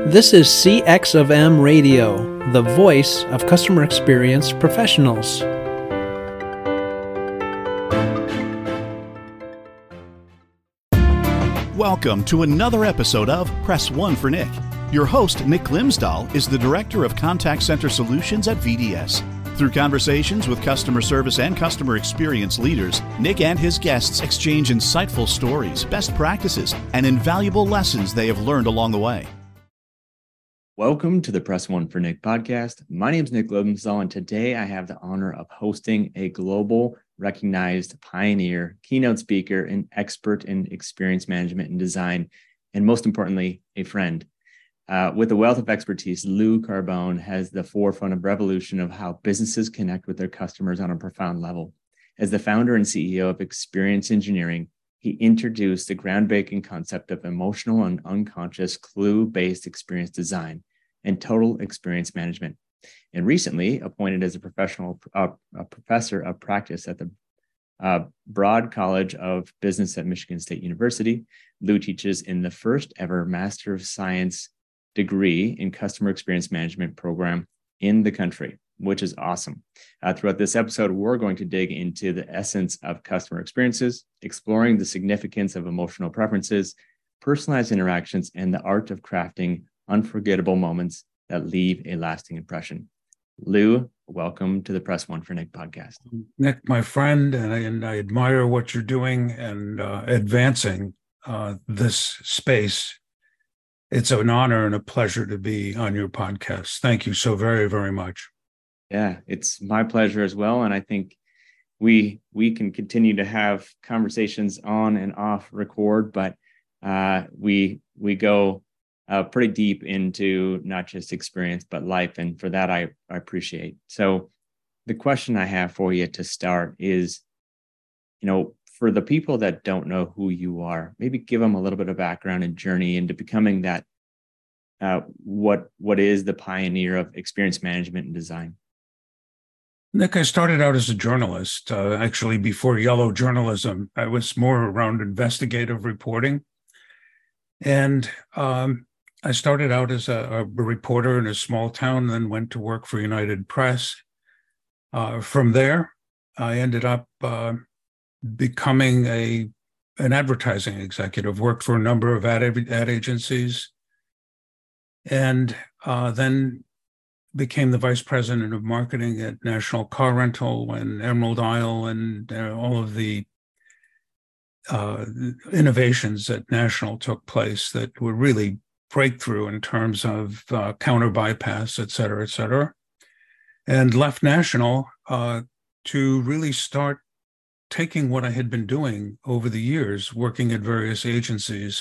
This is CX of M Radio, the voice of customer experience professionals. Welcome to another episode of Press One for Nick. Your host, Nick Glimsdahl, is the Director of Contact Center Solutions at VDS. Through conversations with customer service and customer experience leaders, Nick and his guests exchange insightful stories, best practices, and invaluable lessons they have learned along the way. Welcome to the Press One for Nick podcast. My name is Nick Glimsdahl, and today I have the honor of hosting a global recognized pioneer, keynote speaker, and expert in experience management and design, and most importantly, a friend. With a wealth of expertise, Lou Carbone has the forefront of revolution of how businesses connect with their customers on a profound level. As the founder and CEO of Experience Engineering, he introduced the groundbreaking concept of emotional and unconscious clue-based experience design and total experience management. And recently appointed as a professor of practice at the Broad College of Business at Michigan State University, Lou teaches in the first ever Master of Science degree in customer experience management program in the country, which is awesome. Throughout this episode, we're going to dig into the essence of customer experiences, exploring the significance of emotional preferences, personalized interactions, and the art of crafting unforgettable moments that leave a lasting impression. Lou, welcome to the Press One for Nick podcast. Nick, my friend, and I admire what you're doing and advancing this space. It's an honor and a pleasure to be on your podcast. Thank you so very, very much. Yeah, it's my pleasure as well. And I think we can continue to have conversations on and off record, but we go pretty deep into not just experience, but life. And for that, I appreciate. So the question I have for you to start is, for the people that don't know who you are, maybe give them a little bit of background and journey into becoming that, what is the pioneer of experience management and design? Nick, I started out as a journalist, actually before yellow journalism. I was more around investigative reporting. And I started out as a reporter in a small town, then went to work for United Press. From there, I ended up becoming an advertising executive, worked for a number of ad agencies, and then became the vice president of marketing at National Car Rental and Emerald Isle and all of the innovations at National took place that were really breakthrough in terms of counter bypass, et cetera, and left National to really start taking what I had been doing over the years, working at various agencies,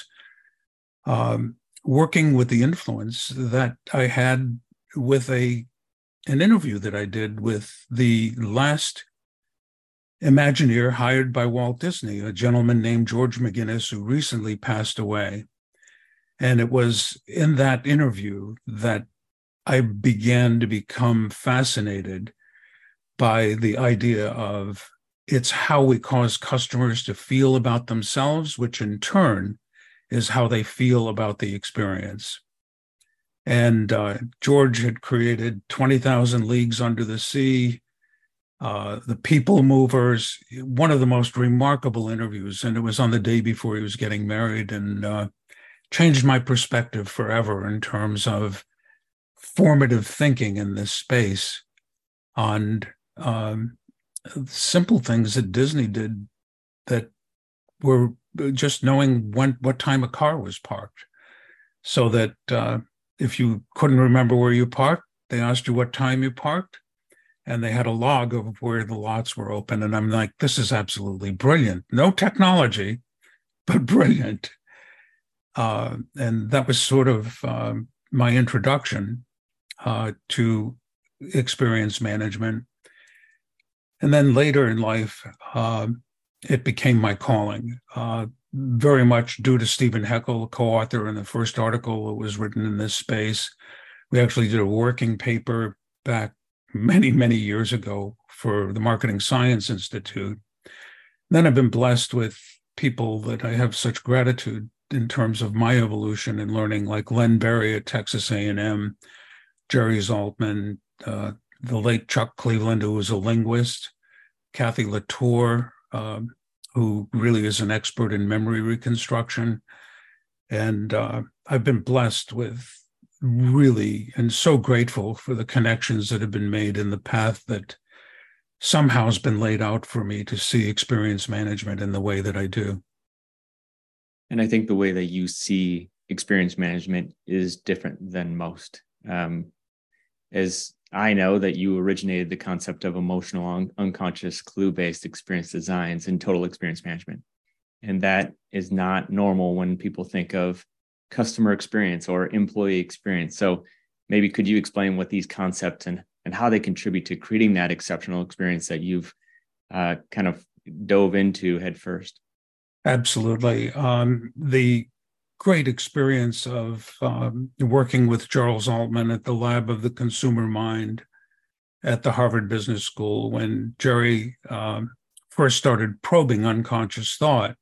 working with the influence that I had with an interview that I did with the last Imagineer hired by Walt Disney, a gentleman named George McGinnis, who recently passed away. And it was in that interview that I began to become fascinated by the idea of it's how we cause customers to feel about themselves, which in turn is how they feel about the experience. And George had created 20,000 Leagues Under the Sea, The People Movers, one of the most remarkable interviews. And it was on the day before he was getting married, and changed my perspective forever in terms of formative thinking in this space on simple things that Disney did that were just knowing what time a car was parked, so that if you couldn't remember where you parked, they asked you what time you parked, and they had a log of where the lots were open. And I'm like, this is absolutely brilliant. No technology, but brilliant. And that was sort of my introduction to experience management. And then later in life, it became my calling, very much due to Stephen Heckel, co-author in the first article that was written in this space. We actually did a working paper back many, many years ago for the Marketing Science Institute. Then I've been blessed with people that I have such gratitude in terms of my evolution and learning, like Len Berry at Texas A&M, Jerry Zaltman, the late Chuck Cleveland, who was a linguist, Kathy Latour, who really is an expert in memory reconstruction. And I've been blessed with really, and so grateful for the connections that have been made in the path that somehow has been laid out for me to see experience management in the way that I do. And I think the way that you see experience management is different than most. As I know that you originated the concept of emotional, unconscious, clue-based experience designs and total experience management. And that is not normal when people think of customer experience or employee experience. So maybe could you explain what these concepts and how they contribute to creating that exceptional experience that you've kind of dove into head first? Absolutely. The great experience of working with Charles Altman at the Lab of the Consumer Mind at the Harvard Business School, when Jerry first started probing unconscious thought,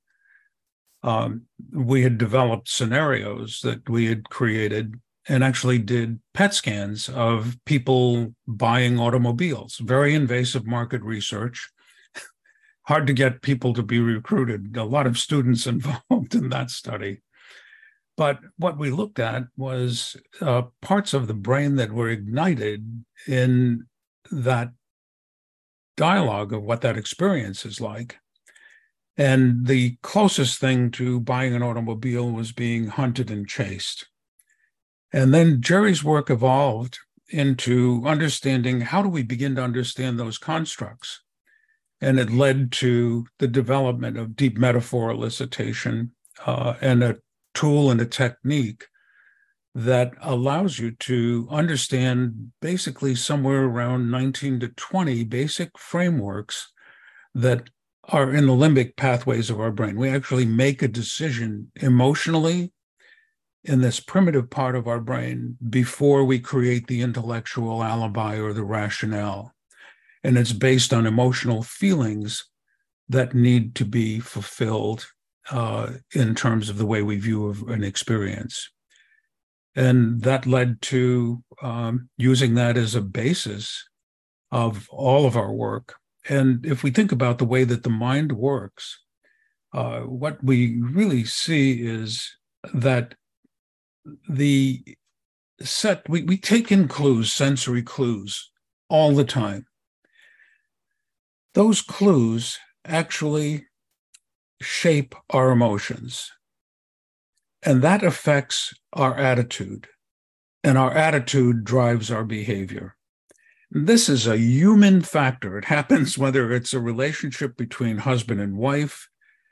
we had developed scenarios that we had created and actually did PET scans of people buying automobiles, very invasive market research. Hard to get people to be recruited, a lot of students involved in that study. But what we looked at was parts of the brain that were ignited in that dialogue of what that experience is like. And the closest thing to buying an automobile was being hunted and chased. And then Jerry's work evolved into understanding, how do we begin to understand those constructs? And it led to the development of deep metaphor elicitation and a tool and a technique that allows you to understand basically somewhere around 19 to 20 basic frameworks that are in the limbic pathways of our brain. We actually make a decision emotionally in this primitive part of our brain before we create the intellectual alibi or the rationale. And it's based on emotional feelings that need to be fulfilled in terms of the way we view an experience. And that led to using that as a basis of all of our work. And if we think about the way that the mind works, what we really see is that we take in clues, sensory clues, all the time. Those clues actually shape our emotions, and that affects our attitude, and our attitude drives our behavior. This is a human factor. It happens whether it's a relationship between husband and wife.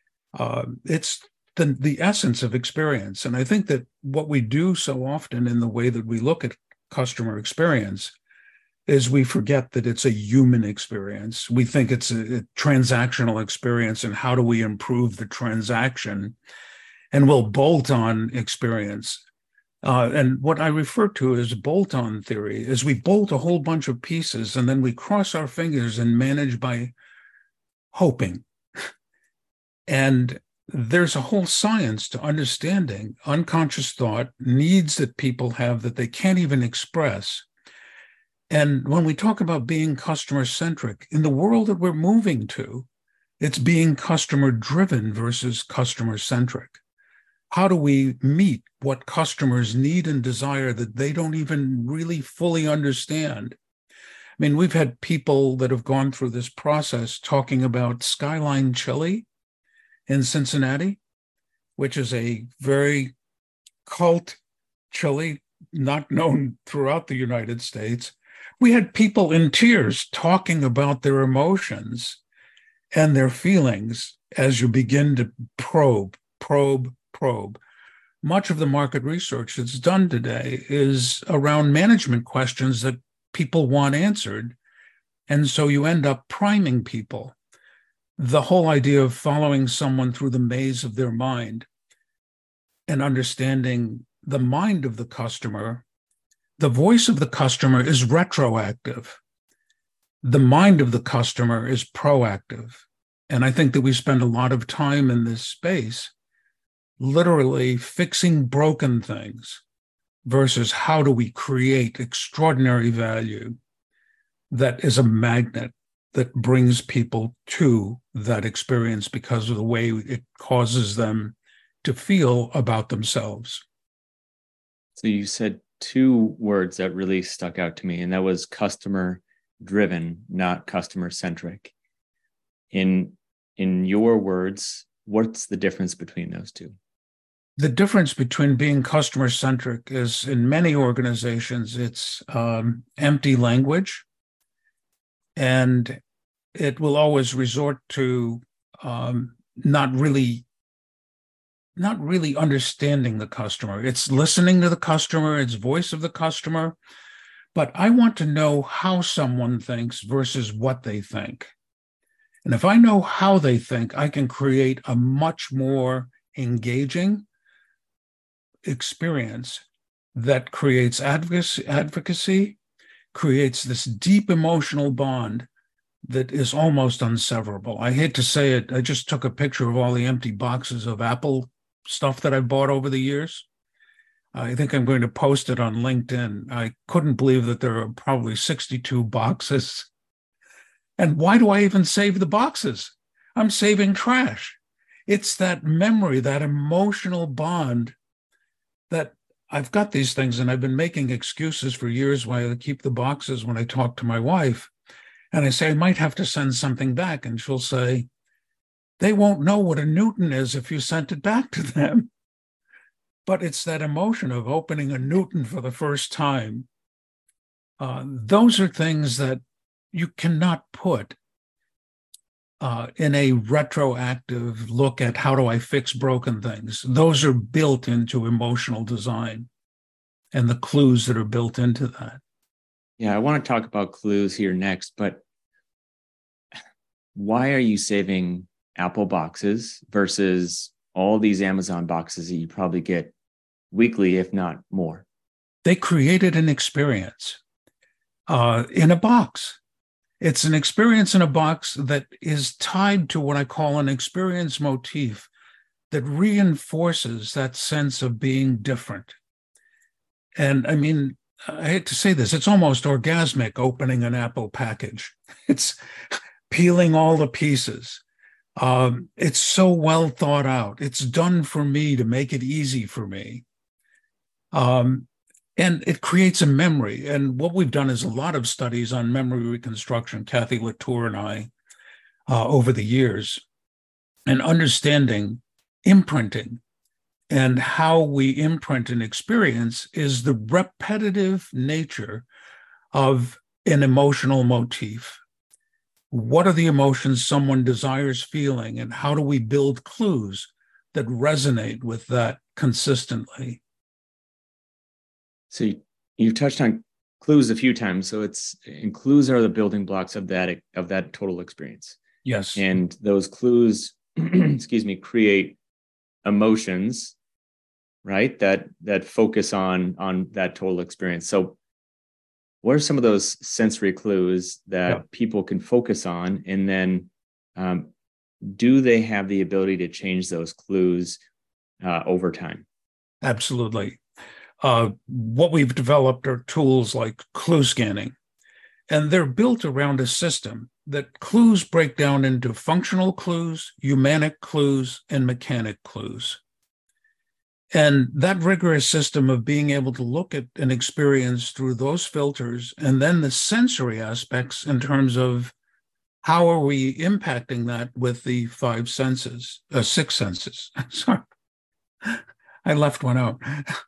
It's the essence of experience. And I think that what we do so often in the way that we look at customer experience is we forget that it's a human experience. We think it's a transactional experience, and how do we improve the transaction? And we'll bolt on experience. And what I refer to as bolt-on theory is we bolt a whole bunch of pieces and then we cross our fingers and manage by hoping. And there's a whole science to understanding unconscious thought, needs that people have that they can't even express. And when we talk about being customer-centric, in the world that we're moving to, it's being customer-driven versus customer-centric. How do we meet what customers need and desire that they don't even really fully understand? I mean, we've had people that have gone through this process talking about Skyline Chili in Cincinnati, which is a very cult chili, not known throughout the United States. We had people in tears talking about their emotions and their feelings as you begin to probe. Much of the market research that's done today is around management questions that people want answered. And so you end up priming people. The whole idea of following someone through the maze of their mind and understanding the mind of the customer. The voice of the customer is retroactive. The mind of the customer is proactive. And I think that we spend a lot of time in this space literally fixing broken things versus how do we create extraordinary value that is a magnet that brings people to that experience because of the way it causes them to feel about themselves. So you said two words that really stuck out to me, and that was customer driven, not customer centric. In your words, what's the difference between those two? The difference between being customer centric is, in many organizations, it's empty language, and it will always resort to not really understanding the customer. It's listening to the customer, it's voice of the customer, but I want to know how someone thinks versus what they think. And if I know how they think, I can create a much more engaging experience that creates advocacy, creates this deep emotional bond that is almost unseverable. I hate to say it, I just took a picture of all the empty boxes of Apple stuff that I bought over the years. I think I'm going to post it on LinkedIn. I couldn't believe that there are probably 62 boxes. And why do I even save the boxes? I'm saving trash. It's that memory, that emotional bond that I've got these things, and I've been making excuses for years why I keep the boxes when I talk to my wife. And I say, I might have to send something back. And she'll say, they won't know what a Newton is if you sent it back to them. But it's that emotion of opening a Newton for the first time. Those are things that you cannot put in a retroactive look at how do I fix broken things. Those are built into emotional design and the clues that are built into that. Yeah, I want to talk about clues here next, but why are you saving Apple boxes versus all these Amazon boxes that you probably get weekly, if not more? They created an experience in a box. It's an experience in a box that is tied to what I call an experience motif that reinforces that sense of being different. And I mean, I hate to say this, it's almost orgasmic opening an Apple package. It's peeling all the pieces. It's so well thought out. It's done for me to make it easy for me. And it creates a memory. And what we've done is a lot of studies on memory reconstruction, Kathy Latour and I, over the years, and understanding imprinting and how we imprint an experience is the repetitive nature of an emotional motif. What are the emotions someone desires feeling, and how do we build clues that resonate with that consistently? So you touched on clues a few times. So clues are the building blocks of that total experience. Yes. And those clues, create emotions, right? That focus on that total experience. So what are some of those sensory clues that people can focus on? And then do they have the ability to change those clues over time? Absolutely. What we've developed are tools like clue scanning, and they're built around a system that clues break down into functional clues, humanic clues, and mechanic clues. And that rigorous system of being able to look at an experience through those filters, and then the sensory aspects in terms of how are we impacting that with the six senses. Sorry, I left one out.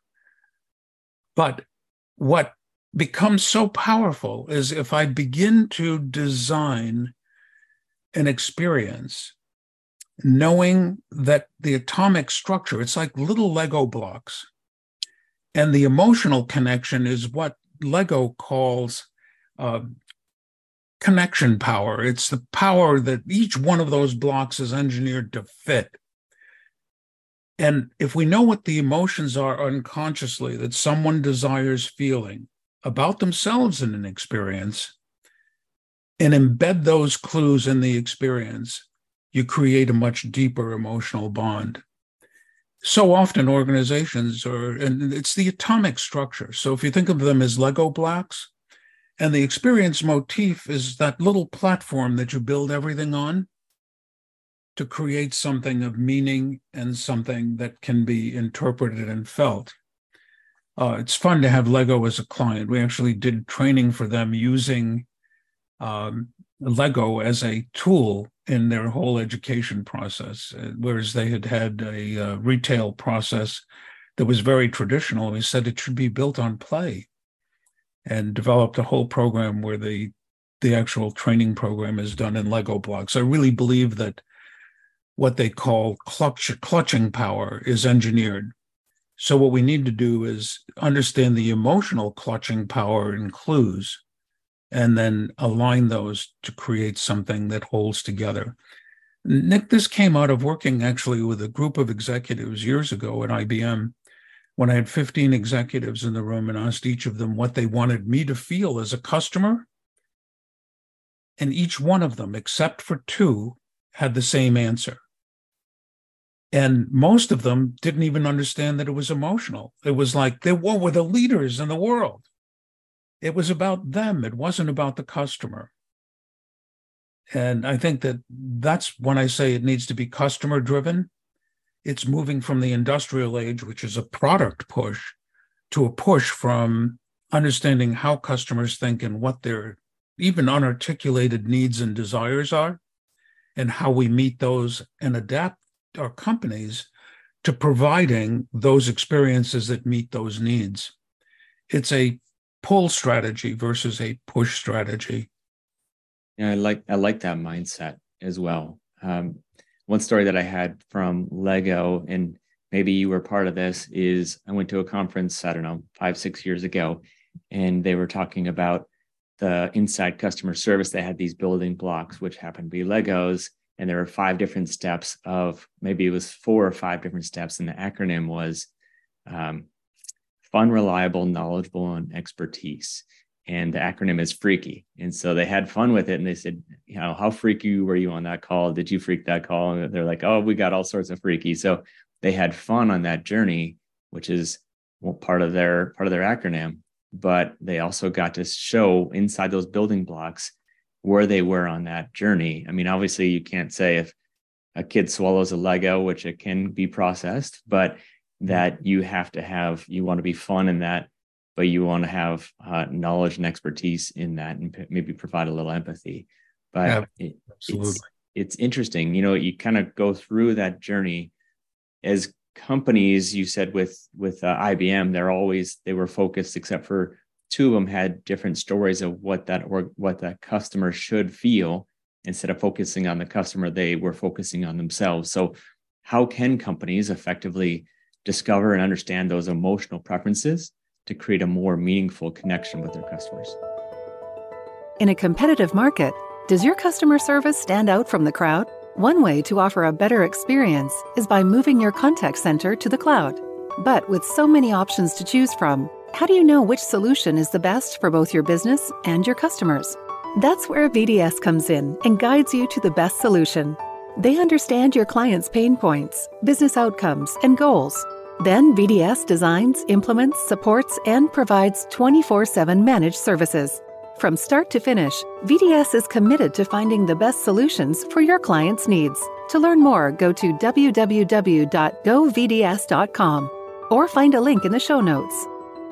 But what becomes so powerful is if I begin to design an experience, knowing that the atomic structure, it's like little Lego blocks, and the emotional connection is what Lego calls connection power. It's the power that each one of those blocks is engineered to fit. And if we know what the emotions are unconsciously that someone desires feeling about themselves in an experience, and embed those clues in the experience, you create a much deeper emotional bond. so often organizations and it's the atomic structure. So if you think of them as Lego blocks, and the experience motif is that little platform that you build everything on to create something of meaning and something that can be interpreted and felt. It's fun to have Lego as a client. We actually did training for them using Lego as a tool in their whole education process, whereas they had a retail process that was very traditional. We said it should be built on play, and developed a whole program where the actual training program is done in Lego blocks. I really believe that what they call clutching power is engineered. So what we need to do is understand the emotional clutching power in clues, and then align those to create something that holds together. Nick, this came out of working actually with a group of executives years ago at IBM, when I had 15 executives in the room and asked each of them what they wanted me to feel as a customer. And each one of them, except for two, had the same answer. And most of them didn't even understand that it was emotional. It was like they were the leaders in the world. It was about them. It wasn't about the customer. And I think that's when I say it needs to be customer driven. It's moving from the industrial age, which is a product push, to a push from understanding how customers think and what their even unarticulated needs and desires are, and how we meet those and adapt our companies to providing those experiences that meet those needs. It's a pull strategy versus a push strategy. Yeah, I like that mindset as well. One story that I had from Lego, and maybe you were part of this, is I went to a conference, I don't know, 5-6 years ago, and they were talking about the inside customer service. They had these building blocks, which happened to be Legos, and there were 5 different steps of, maybe it was 4 or 5 different steps, and the acronym was fun, reliable, knowledgeable, and expertise. And the acronym is freaky. And so they had fun with it. And they said, how freaky were you on that call? Did you freak that call? And they're like, oh, we got all sorts of freaky. So they had fun on that journey, which is part of their acronym. But they also got to show inside those building blocks where they were on that journey. I mean, obviously you can't say if a kid swallows a Lego, which it can be processed, but that you want to be fun in that, but you want to have knowledge and expertise in that, and maybe provide a little empathy. But it's interesting, you kind of go through that journey as companies. You said with IBM, they were focused, except for 2 of them had different stories of what that customer should feel. Instead of focusing on the customer, they were focusing on themselves. So how can companies effectively discover and understand those emotional preferences to create a more meaningful connection with their customers? In a competitive market, does your customer service stand out from the crowd? One way to offer a better experience is by moving your contact center to the cloud. But with so many options to choose from, how do you know which solution is the best for both your business and your customers? That's where VDS comes in and guides you to the best solution. They understand your clients' pain points, business outcomes, and goals. Then VDS designs, implements, supports, and provides 24/7 managed services. From start to finish, VDS is committed to finding the best solutions for your clients' needs. To learn more, go to www.govds.com or find a link in the show notes.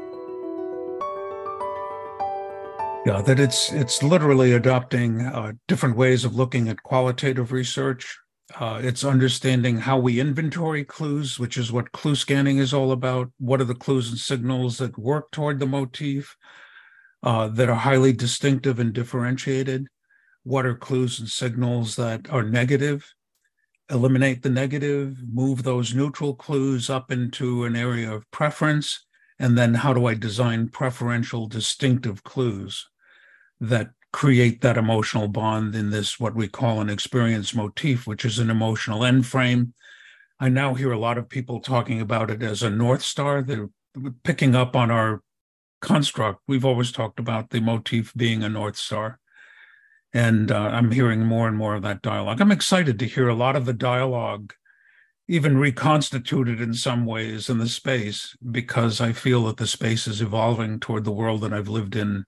Yeah, that it's literally adopting different ways of looking at qualitative research. It's understanding how we inventory clues, which is what clue scanning is all about. What are the clues and signals that work toward the motif, that are highly distinctive and differentiated? What are clues and signals that are negative? Eliminate the negative, move those neutral clues up into an area of preference. And then how do I design preferential distinctive clues that create that emotional bond in this, what we call an experience motif, which is an emotional end frame. I now hear a lot of people talking about it as a North Star. They're picking up on our construct. We've always talked about the motif being a North Star. And I'm hearing more and more of that dialogue. I'm excited to hear a lot of the dialogue even reconstituted in some ways in the space, because I feel that the space is evolving toward the world that I've lived in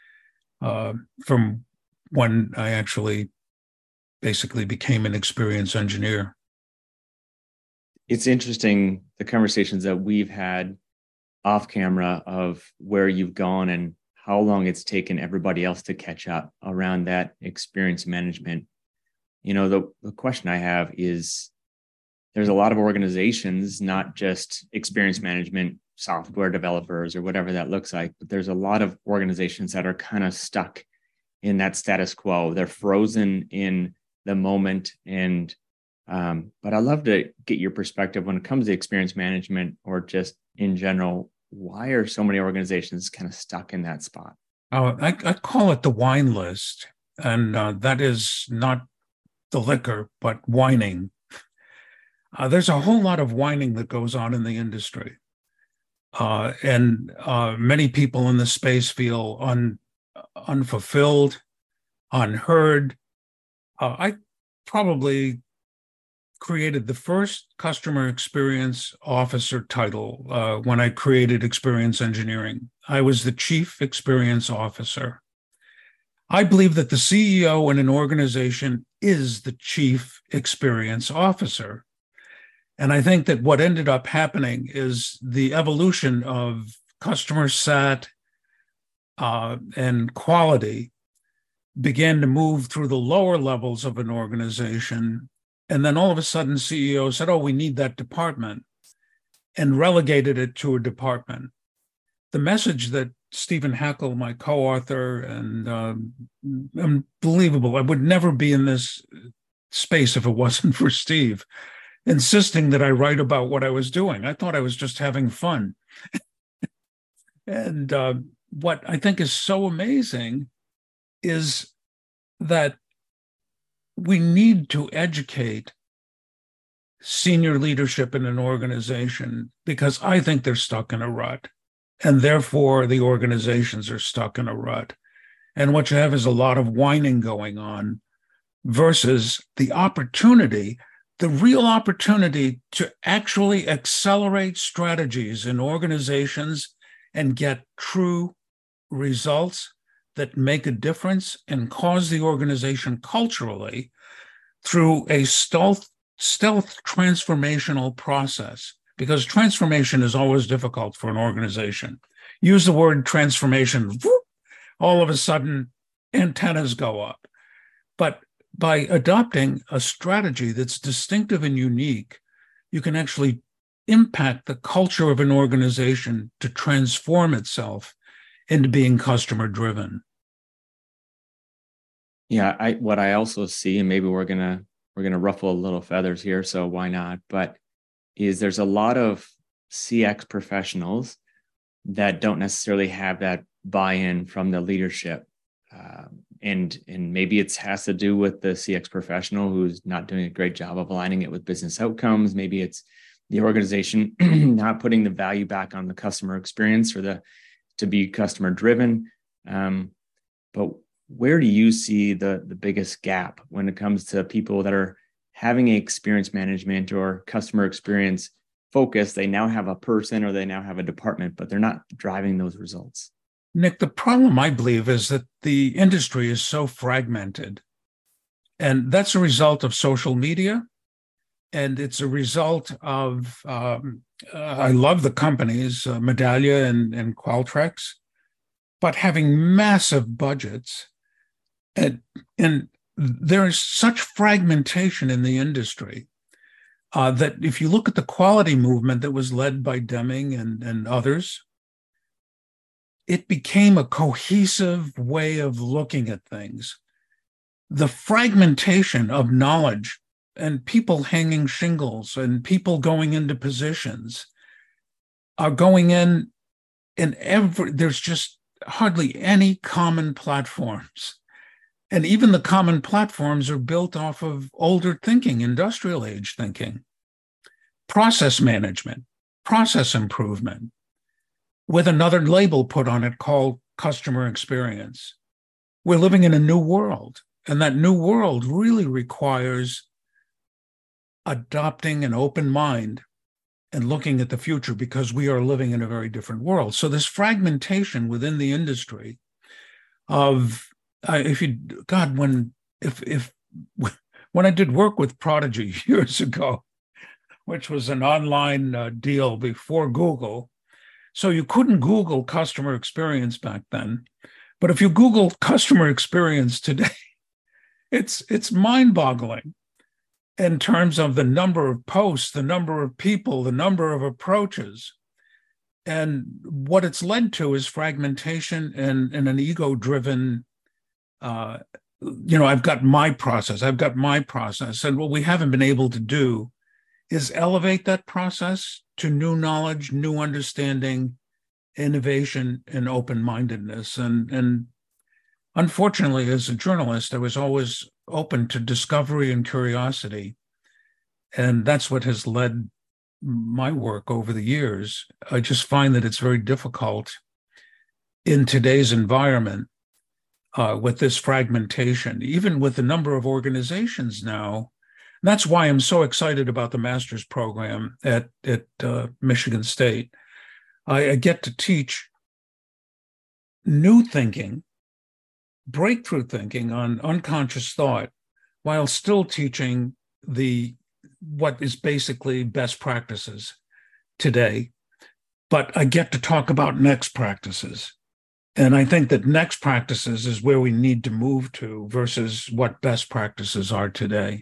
from when I actually basically became an experienced engineer. It's interesting, the conversations that we've had off camera of where you've gone and how long it's taken everybody else to catch up around that experience management. You know, the question I have is, there's a lot of organizations, not just experience management software developers or whatever that looks like, but there's a lot of organizations that are kind of stuck in that status quo. They're frozen in the moment. And but I'd love to get your perspective when it comes to experience management, or just in general. Why are so many organizations kind of stuck in that spot? I call it the wine list, and that is not the liquor, but whining. There's a whole lot of whining that goes on in the industry. And many people in the space feel unfulfilled, unheard. I probably created the first customer experience officer title when I created Experience Engineering. I was the chief experience officer. I believe that the CEO in an organization is the chief experience officer. And I think that what ended up happening is the evolution of customer sat and quality began to move through the lower levels of an organization. And then all of a sudden, CEO said, oh, we need that department, and relegated it to a department. The message that Stephen Hackle, my co-author, and unbelievable, I would never be in this space if it wasn't for Steve, insisting that I write about what I was doing. I thought I was just having fun. And what I think is so amazing is that we need to educate senior leadership in an organization, because I think they're stuck in a rut, and therefore the organizations are stuck in a rut. And what you have is a lot of whining going on versus the opportunity, the real opportunity to actually accelerate strategies in organizations and get true results that make a difference and cause the organization culturally through a stealth transformational process. Because transformation is always difficult for an organization. Use the word transformation, whoop, all of a sudden antennas go up. But by adopting a strategy that's distinctive and unique, you can actually impact the culture of an organization to transform itself into being customer driven. Yeah, what I also see, and maybe we're gonna ruffle a little feathers here, so why not? But is there's a lot of CX professionals that don't necessarily have that buy-in from the leadership, and maybe it has to do with the CX professional who's not doing a great job of aligning it with business outcomes. Maybe it's the organization not putting the value back on the customer experience, or to be customer driven. But where do you see the biggest gap when it comes to people that are having experience management or customer experience focus? They now have a person, or they now have a department, but they're not driving those results. Nick, the problem, I believe, is that the industry is so fragmented. And that's a result of social media. And it's a result of, I love the companies, Medallia and Qualtrics, but having massive budgets. And there is such fragmentation in the industry that if you look at the quality movement that was led by Deming and others, it became a cohesive way of looking at things. The fragmentation of knowledge and people hanging shingles and people going into positions are going in there's just hardly any common platforms. And even the common platforms are built off of older thinking, industrial age thinking, process management, process improvement, with another label put on it called customer experience. We're living in a new world, and that new world really requires adopting an open mind and looking at the future, because we are living in a very different world. So this fragmentation within the industry of, when I did work with Prodigy years ago, which was an online deal before Google, so you couldn't Google customer experience back then. But if you Google customer experience today, it's mind-boggling in terms of the number of posts, the number of people, the number of approaches. And what it's led to is fragmentation and an ego-driven, I've got my process. And what we haven't been able to do is elevate that process to new knowledge, new understanding, innovation, and open-mindedness. And unfortunately, as a journalist, I was always open to discovery and curiosity. And that's what has led my work over the years. I just find that it's very difficult in today's environment with this fragmentation, even with the number of organizations now. And that's why I'm so excited about the master's program at Michigan State. I get to teach new thinking, breakthrough thinking on unconscious thought, while still teaching what is basically best practices today. But I get to talk about next practices. And I think that next practices is where we need to move to versus what best practices are today.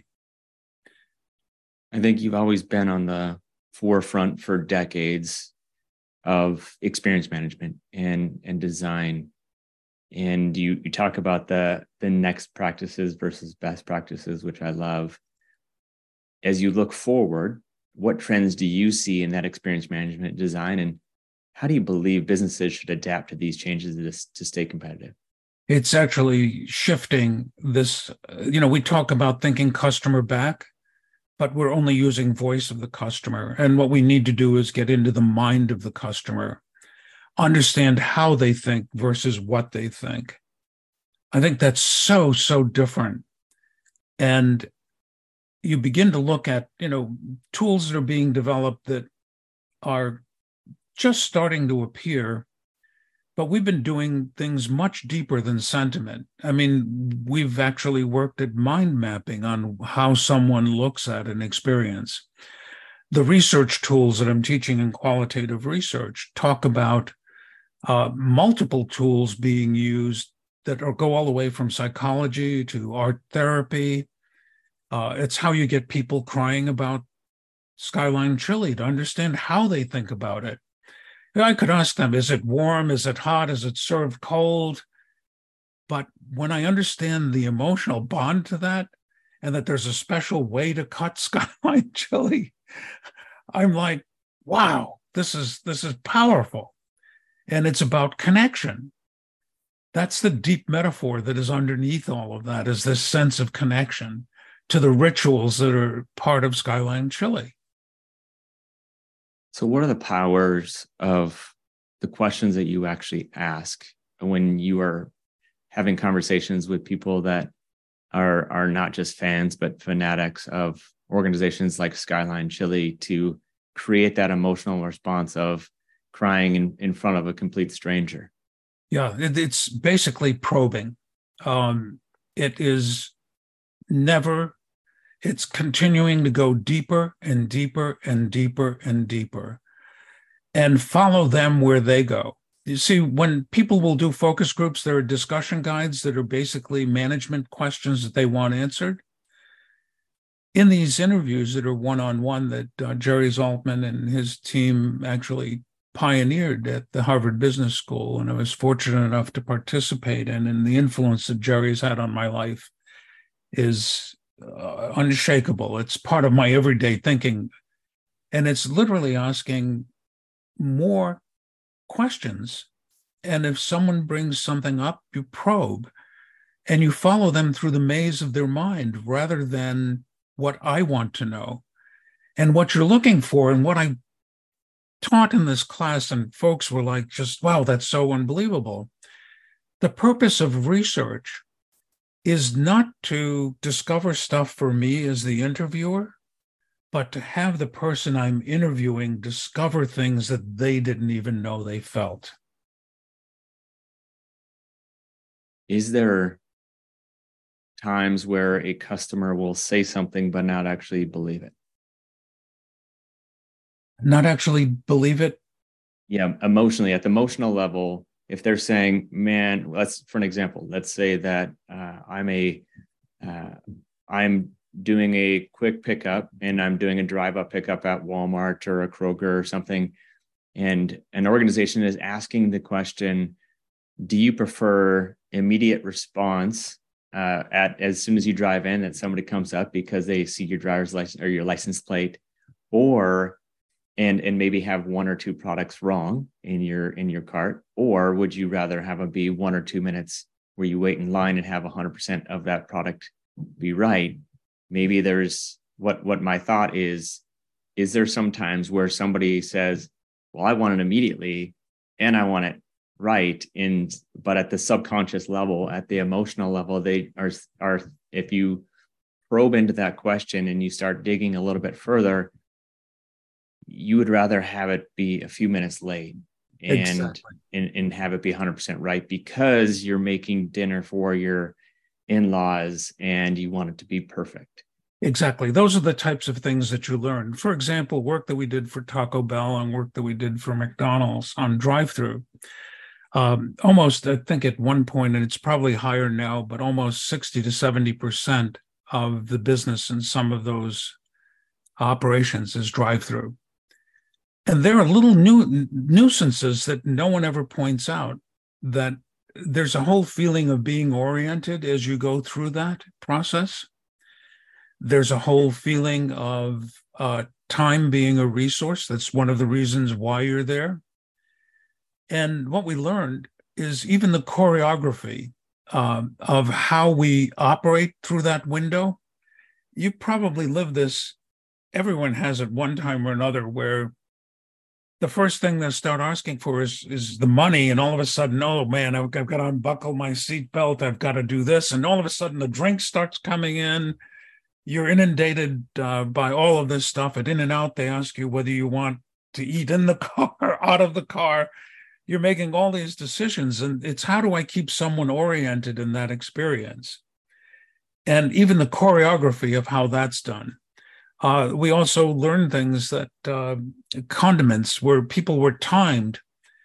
I think you've always been on the forefront for decades of experience management and design. And you talk about the next practices versus best practices, which I love. As you look forward, what trends do you see in that experience management design, and how do you believe businesses should adapt to these changes to stay competitive? It's actually shifting this. We talk about thinking customer back, but we're only using voice of the customer. And what we need to do is get into the mind of the customer, understand how they think versus what they think. I think that's so, so different. And you begin to look at, tools that are being developed that are just starting to appear, but we've been doing things much deeper than sentiment. I mean, we've actually worked at mind mapping on how someone looks at an experience. The research tools that I'm teaching in qualitative research talk about multiple tools being used that go all the way from psychology to art therapy. It's how you get people crying about Skyline Chili, to understand how they think about it. I could ask them, is it warm? Is it hot? Is it served cold? But when I understand the emotional bond to that, and that there's a special way to cut Skyline Chili, I'm like, wow, this is powerful. And it's about connection. That's the deep metaphor that is underneath all of that, is this sense of connection to the rituals that are part of Skyline Chili. So what are the powers of the questions that you actually ask when you are having conversations with people that are not just fans, but fanatics of organizations like Skyline Chili, to create that emotional response of crying in front of a complete stranger? Yeah, it's basically probing. It is never, it's continuing to go deeper and deeper and deeper and deeper, and follow them where they go. You see, when people will do focus groups, there are discussion guides that are basically management questions that they want answered. In these interviews that are one-on-one that Jerry Zaltman and his team actually pioneered at the Harvard Business School, and I was fortunate enough to participate in, and the influence that Jerry's had on my life is unshakable. It's part of my everyday thinking. And it's literally asking more questions. And if someone brings something up, you probe and you follow them through the maze of their mind, rather than what I want to know. And what you're looking for, and what I taught in this class, and folks were like, just, wow, that's so unbelievable. The purpose of research is not to discover stuff for me as the interviewer, but to have the person I'm interviewing discover things that they didn't even know they felt. Is there times where a customer will say something but not actually believe it? Not actually believe it? Yeah, emotionally, at the emotional level, if they're saying, man, for an example, let's say that I'm doing a quick pickup and I'm doing a drive-up pickup at Walmart or a Kroger or something, and an organization is asking the question, do you prefer immediate response as soon as you drive in, that somebody comes up because they see your driver's license or your license plate, or and maybe have one or two products wrong in your cart, or would you rather have it be 1 or 2 minutes where you wait in line and have 100% of that product be right? Maybe there's what my thought is there sometimes where somebody says, well, I want it immediately and I want it right, but at the subconscious level, at the emotional level, they are if you probe into that question and you start digging a little bit further, you would rather have it be a few minutes late and have it be 100% right because you're making dinner for your in-laws and you want it to be perfect. Exactly. Those are the types of things that you learn. For example, work that we did for Taco Bell and work that we did for McDonald's on drive-through. Almost, I think at one point, and it's probably higher now, but almost 60 to 70% of the business in some of those operations is drive-through. And there are little nuisances that no one ever points out, that there's a whole feeling of being oriented as you go through that process. There's a whole feeling of time being a resource. That's one of the reasons why you're there. And what we learned is even the choreography of how we operate through that window. You probably live this. Everyone has at one time or another where the first thing they start asking for is the money. And all of a sudden, oh man, I've got to unbuckle my seatbelt. I've got to do this. And all of a sudden the drink starts coming in. You're inundated by all of this stuff. At In-N-Out, they ask you whether you want to eat in the car or out of the car. You're making all these decisions. And it's how do I keep someone oriented in that experience? And even the choreography of how that's done. We also learned things that condiments where people were timed.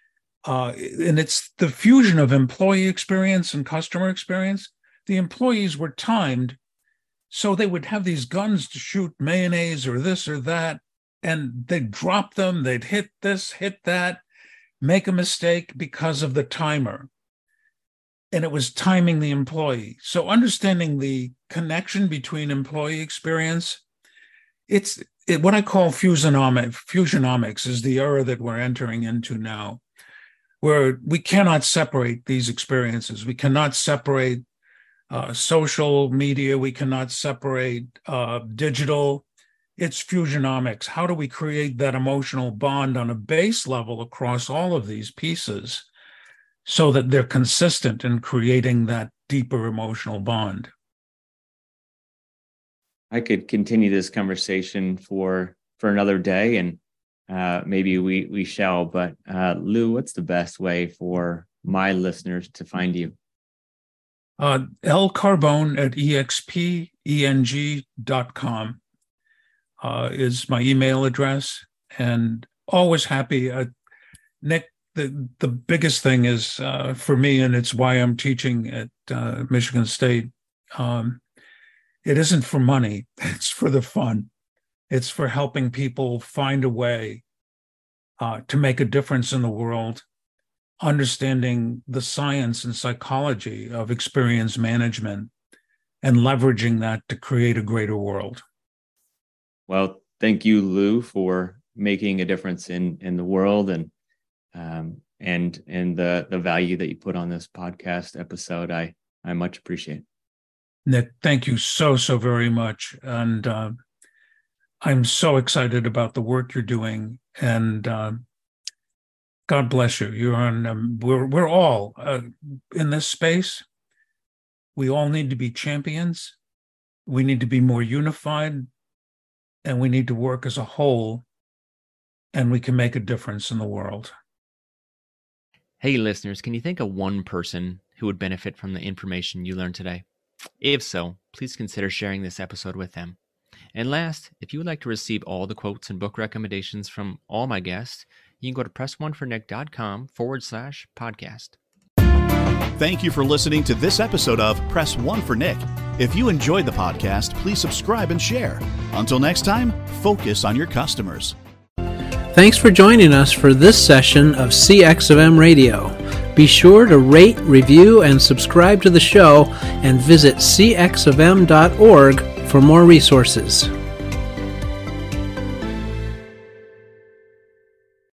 And it's the fusion of employee experience and customer experience. The employees were timed, so they would have these guns to shoot mayonnaise or this or that, and they'd drop them, they'd hit this, hit that, make a mistake because of the timer. And it was timing the employee. So understanding the connection between employee experience, it's what I call fusionomics is the era that we're entering into now, where we cannot separate these experiences. We cannot separate social media. We cannot separate digital. It's fusionomics. How do we create that emotional bond on a base level across all of these pieces so that they're consistent in creating that deeper emotional bond? I could continue this conversation for another day, and maybe we shall. But Lou, what's the best way for my listeners to find you? L Carbone at expeng.com is my email address, and always happy. Nick, the biggest thing is for me, and it's why I'm teaching at Michigan State. It isn't for money. It's for the fun. It's for helping people find a way to make a difference in the world, understanding the science and psychology of experience management and leveraging that to create a greater world. Well, thank you, Lou, for making a difference in the world and the value that you put on this podcast episode. I much appreciate. Nick, thank you so very much. And I'm so excited about the work you're doing. And God bless you. You're on. We're all in this space. We all need to be champions. We need to be more unified. and we need to work as a whole, and we can make a difference in the world. Hey, listeners, can you think of one person who would benefit from the information you learned today? If so, please consider sharing this episode with them. And last, if you would like to receive all the quotes and book recommendations from all my guests, you can go to pressonefornick.com/podcast. Thank you for listening to this episode of Press One for Nick. If you enjoyed the podcast, please subscribe and share. Until next time, focus on your customers. Thanks for joining us for this session of CX of M Radio. Be sure to rate, review, and subscribe to the show, and visit cxofm.org for more resources.